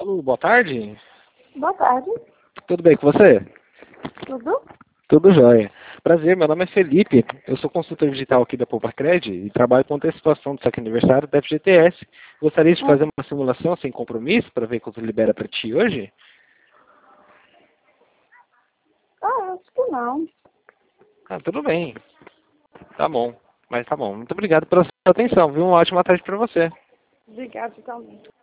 Alô, boa tarde. Boa tarde. Tudo bem com você? Tudo? Tudo jóia. Prazer, meu nome é Felipe. Eu sou consultor digital aqui da Poupa-Cred e trabalho com antecipação do saque aniversário da FGTS. Gostaria de fazer uma simulação sem compromisso para ver quanto libera para ti hoje? Acho que não. Ah, tudo bem. Tá bom. Mas tá bom. Muito obrigado pela sua atenção, viu? Uma ótima tarde para você. Obrigada, também.